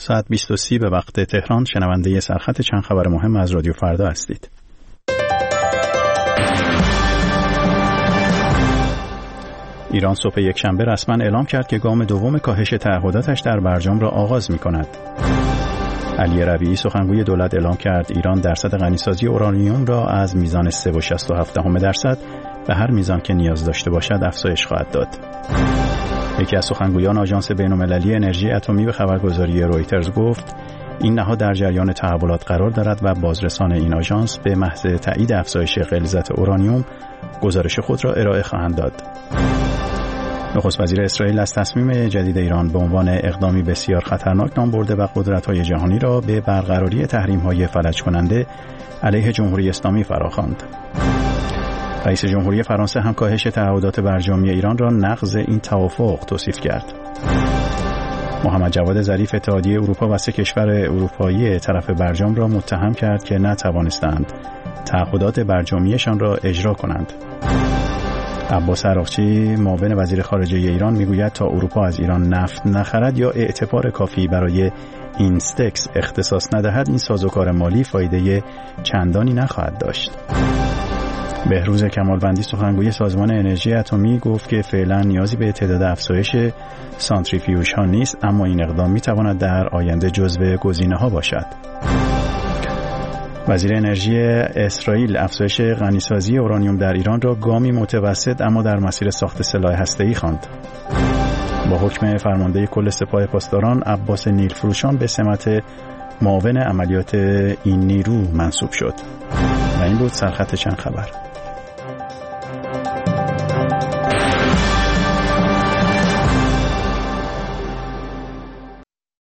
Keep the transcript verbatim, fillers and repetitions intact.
ساعت بیست و سی به وقت تهران شنونده سرخط چند خبر مهم از رادیو فردا هستید. ایران صبح یکشنبه رسما اعلام کرد که گام دوم کاهش تعهداتش در برجام را آغاز می‌کند. علی ربیعی سخنگوی دولت اعلام کرد ایران درصد غنیسازی اورانیوم را از میزان سه و شصت و هفت دهم درصد به هر میزان که نیاز داشته باشد افزایش خواهد داد. یکی از سخنگویان آژانس بین‌المللی انرژی اتمی به خبرگزاری رویترز گفت این نهاد در جریان تحولات قرار دارد و بازرسان این آژانس به محض تایید افزایش غلظت اورانیوم گزارش خود را ارائه خواهند داد. نخست وزیر اسرائیل از تصمیم جدید ایران به عنوان اقدامی بسیار خطرناک نام برده و قدرت‌های جهانی را به برقراری تحریم‌های فلج کننده علیه جمهوری اسلامی فراخواند. رئیس جمهوری فرانسه هم کاهش تعهدات برجامی ایران را نقض این توافق توصیف کرد. محمد جواد ظریف اتحادیه اروپا و سه کشور اروپایی طرف برجام را متهم کرد که نتوانستند تعهدات برجامیشان را اجرا کنند. عباس عراقچی معاون وزیر خارجه ایران میگوید تا اروپا از ایران نفت نخرد یا اعتبار کافی برای اینستکس اختصاص ندهد این سازوکار مالی فایده چندانی نخواهد داشت. بهروز کمالوندی سخنگوی سازمان انرژی اتمی گفت که فعلا نیازی به تعداد افزایش سانتریفیوژ ها نیست، اما این اقدام میتواند در آینده جزو گزینه ها باشد. وزیر انرژی اسرائیل افزایش غنیسازی اورانیوم در ایران را گامی متوسط اما در مسیر ساخت سلاح هسته‌ای خواند. با حکم فرمانده کل سپاه پاسداران عباس نیلفروشان به سمت معاون عملیات این نیرو منصوب شد. و این بود سرخط چند خبر.